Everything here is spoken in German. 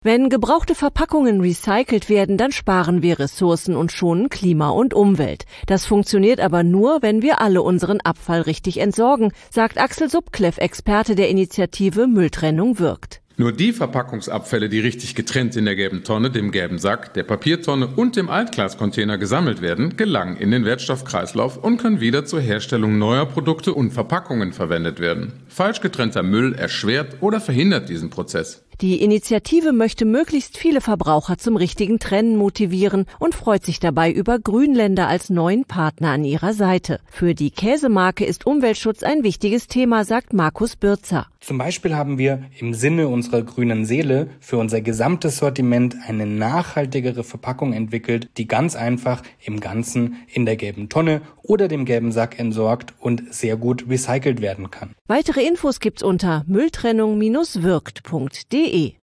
Wenn gebrauchte Verpackungen recycelt werden, dann sparen wir Ressourcen und schonen Klima und Umwelt. Das funktioniert aber nur, wenn wir alle unseren Abfall richtig entsorgen, sagt Axel Subkleff, Experte der Initiative Mülltrennung wirkt. Nur die Verpackungsabfälle, die richtig getrennt in der gelben Tonne, dem gelben Sack, der Papiertonne und dem Altglascontainer gesammelt werden, gelangen in den Wertstoffkreislauf und können wieder zur Herstellung neuer Produkte und Verpackungen verwendet werden. Falsch getrennter Müll erschwert oder verhindert diesen Prozess. Die Initiative möchte möglichst viele Verbraucher zum richtigen Trennen motivieren und freut sich dabei über Grünländer als neuen Partner an ihrer Seite. Für die Käsemarke ist Umweltschutz ein wichtiges Thema, sagt Markus Bürzer. Zum Beispiel haben wir im Sinne unserer grünen Seele für unser gesamtes Sortiment eine nachhaltigere Verpackung entwickelt, die ganz einfach im Ganzen in der gelben Tonne oder dem gelben Sack entsorgt und sehr gut recycelt werden kann. Weitere Infos gibt's unter mülltrennung-wirkt.de.